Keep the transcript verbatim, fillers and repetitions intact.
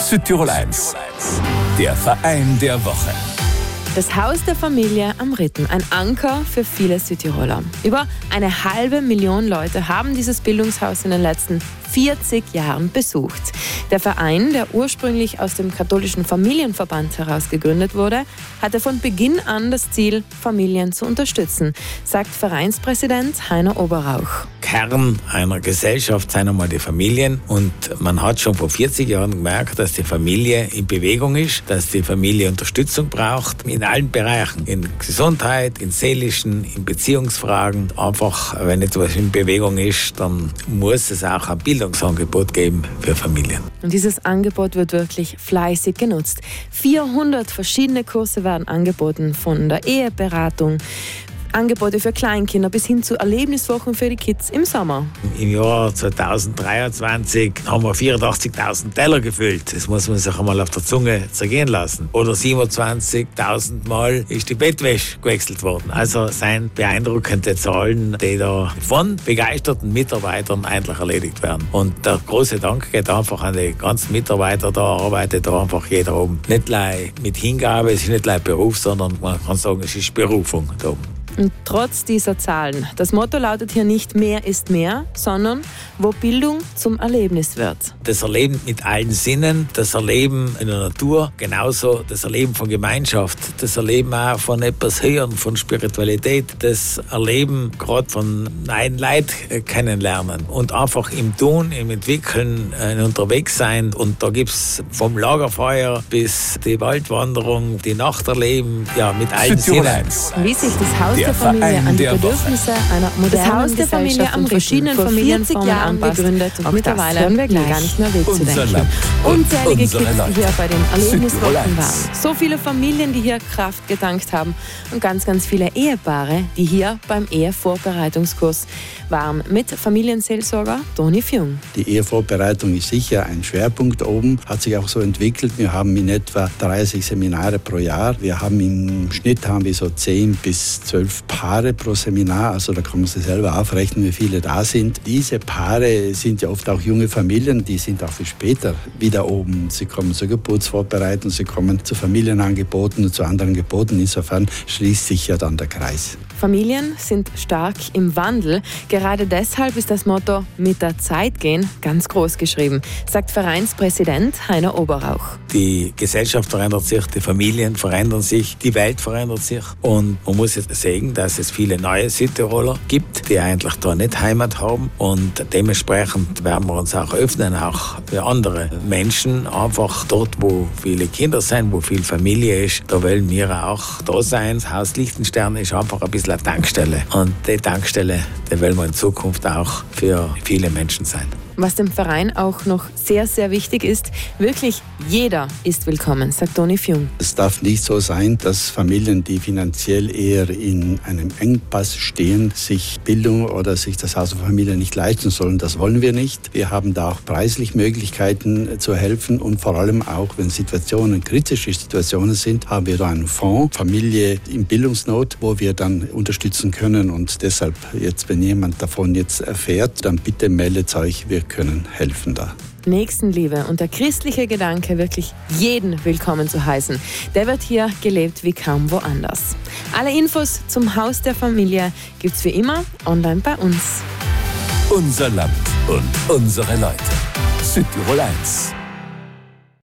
Südtirol eins, der Verein der Woche. Das Haus der Familie am Ritten, ein Anker für viele Südtiroler. Über eine halbe Million Leute haben dieses Bildungshaus in den letzten vierzig Jahren besucht. Der Verein, der ursprünglich aus dem katholischen Familienverband heraus gegründet wurde, hatte von Beginn an das Ziel, Familien zu unterstützen, sagt Vereinspräsident Heiner Oberrauch. Kern einer Gesellschaft sind einmal die Familien, und man hat schon vor vierzig Jahren gemerkt, dass die Familie in Bewegung ist, dass die Familie Unterstützung braucht, in allen Bereichen, in Gesundheit, in seelischen, in Beziehungsfragen. Einfach, wenn etwas in Bewegung ist, dann muss es auch ein Bildungsangebot geben für Familien. Und dieses Angebot wird wirklich fleißig genutzt. vierhundert verschiedene Kurse werden angeboten, von der Eheberatung, Angebote für Kleinkinder bis hin zu Erlebniswochen für die Kids im Sommer. Im Jahr zweitausenddreiundzwanzig haben wir vierundachtzigtausend Teller gefüllt. Das muss man sich einmal auf der Zunge zergehen lassen. Oder siebenundzwanzigtausend Mal ist die Bettwäsche gewechselt worden. Also es sind beeindruckende Zahlen, die da von begeisterten Mitarbeitern eigentlich erledigt werden. Und der große Dank geht einfach an die ganzen Mitarbeiter. Da arbeitet da einfach jeder oben. Nicht gleich mit Hingabe, es ist nicht gleich Beruf, sondern man kann sagen, es ist Berufung da oben. Und trotz dieser Zahlen, das Motto lautet hier nicht mehr ist mehr, sondern wo Bildung zum Erlebnis wird. Das Erleben mit allen Sinnen, das Erleben in der Natur, genauso das Erleben von Gemeinschaft, das Erleben auch von etwas Höheren, von Spiritualität, das Erleben gerade von neuen Leuten kennenlernen und einfach im Tun, im Entwickeln, äh, unterwegs sein. Und da gibt es vom Lagerfeuer bis die Waldwanderung, die Nacht erleben, ja, mit allen Sinnen. Wie sich das Haus Der der Familie Verein an die der Bedürfnisse Woche. einer modernen Das Haus der Familie Gesellschaft am und verschiedenen Ritten, vor Familienformen vierzig Jahren anpasst. gegründet und Auch mittlerweile das hören wir gleich. gar nicht mehr wegzudenken. Unser Land und Unzählige unsere Kids, Leute. die hier bei den Erlebniswochen Südtirol eins. waren. So viele Familien, die hier Kraft getankt haben. Und ganz, ganz viele Ehepaare, die hier beim Ehevorbereitungskurs waren. Mit Familienseelsorger Toni Fjung. Die Ehevorbereitung ist sicher ein Schwerpunkt oben, hat sich auch so entwickelt. Wir haben in etwa dreißig Seminare pro Jahr. Wir haben im Schnitt haben wir so zehn bis zwölf Paare pro Seminar. Also da kann man sich selber aufrechnen, wie viele da sind. Diese Paare sind ja oft auch junge Familien, die sind auch für später wieder oben. Sie kommen zur Geburtsvorbereitung, sie kommen zu Familienangeboten und zu anderen Geboten. Insofern schließt sich ja dann der Kreis. Familien sind stark im Wandel. Gerade deshalb ist das Motto „Mit der Zeit gehen" ganz groß geschrieben, sagt Vereinspräsident Heiner Oberrauch. Die Gesellschaft verändert sich, die Familien verändern sich, die Welt verändert sich. Und man muss jetzt sehen, dass es viele neue Südtiroler gibt, die eigentlich da nicht Heimat haben. Und dementsprechend werden wir uns auch öffnen, auch für andere Menschen. Einfach dort, wo viele Kinder sind, wo viel Familie ist, da wollen wir auch da sein. Das Haus Lichtenstern ist einfach ein bisschen eine Tankstelle. Und die Tankstelle, die wollen wir in Zukunft auch für viele Menschen sein. Was dem Verein auch noch sehr, sehr wichtig ist, wirklich jeder ist willkommen, sagt Toni Fjung. Es darf nicht so sein, dass Familien, die finanziell eher in einem Engpass stehen, sich Bildung oder sich das Haus der Familie nicht leisten sollen. Das wollen wir nicht. Wir haben da auch preislich Möglichkeiten zu helfen, und vor allem auch, wenn Situationen, kritische Situationen sind, haben wir da einen Fonds, Familie in Bildungsnot, wo wir dann unterstützen können. Und deshalb jetzt, wenn jemand davon jetzt erfährt, dann bitte meldet euch, wir können helfen da. Nächstenliebe und der christliche Gedanke, wirklich jeden willkommen zu heißen, der wird hier gelebt wie kaum woanders. Alle Infos zum Haus der Familie gibt's wie immer online bei uns. Unser Land und unsere Leute. Südtirol eins.